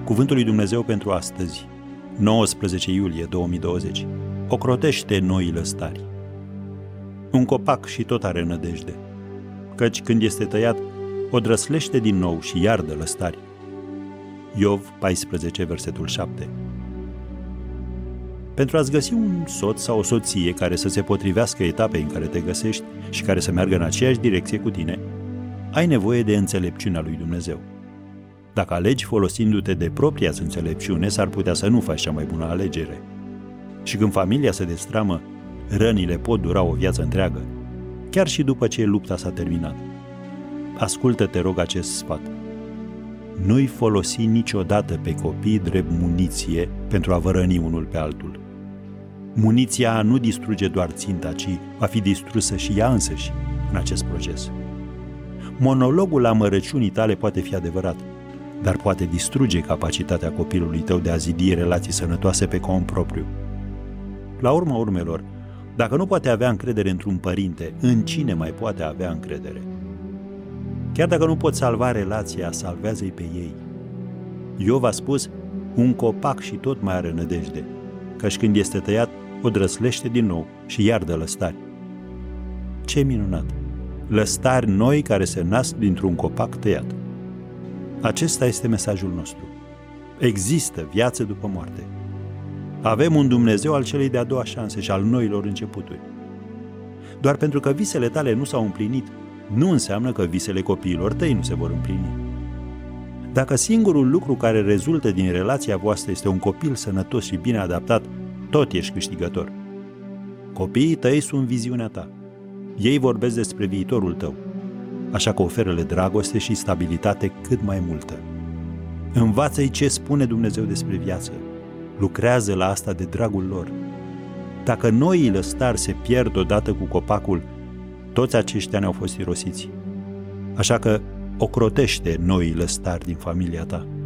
Cuvântul lui Dumnezeu pentru astăzi, 19 iulie 2020, ocrotește noile stari. Un copac și tot are nădejde, căci când este tăiat, o drăslește din nou și iar dă lăstari. Iov 14, versetul 7. Pentru a-ți găsi un soț sau o soție care să se potrivească etapei în care te găsești și care să meargă în aceeași direcție cu tine, ai nevoie de înțelepciunea lui Dumnezeu. Dacă alegi folosindu-te de propria-ți înțelepciune, s-ar putea să nu faci cea mai bună alegere. Și când familia se destramă, rănile pot dura o viață întreagă, chiar și după ce lupta s-a terminat. Ascultă, te rog, acest sfat. Nu-i folosi niciodată pe copii drept muniție pentru a vă răni unul pe altul. Muniția nu distruge doar ținta, ci va fi distrusă și ea însăși în acest proces. Monologul amărăciunii tale poate fi adevărat, dar poate distruge capacitatea copilului tău de a zidi relații sănătoase pe cont propriu. La urma urmelor, dacă nu poate avea încredere într-un părinte, în cine mai poate avea încredere? Chiar dacă nu poți salva relația, salvează-i pe ei. Iov a spus, un copac și tot mai are nădejde, căci când este tăiat, o drăslește din nou și iar dă lăstari. Ce minunat! Lăstari noi care se nasc dintr-un copac tăiat. Acesta este mesajul nostru. Există viață după moarte. Avem un Dumnezeu al celei de-a doua șanse și al noilor începuturi. Doar pentru că visele tale nu s-au împlinit, nu înseamnă că visele copiilor tăi nu se vor împlini. Dacă singurul lucru care rezultă din relația voastră este un copil sănătos și bine adaptat, tot ești câștigător. Copiii tăi sunt viziunea ta. Ei vorbesc despre viitorul tău, așa că oferă-le dragoste și stabilitate cât mai multă. Învață-i ce spune Dumnezeu despre viață. Lucrează la asta de dragul lor. Dacă noile stari se pierd odată cu copacul, toți aceștia ne-au fost irosiți. Așa că ocrotește noile stari din familia ta.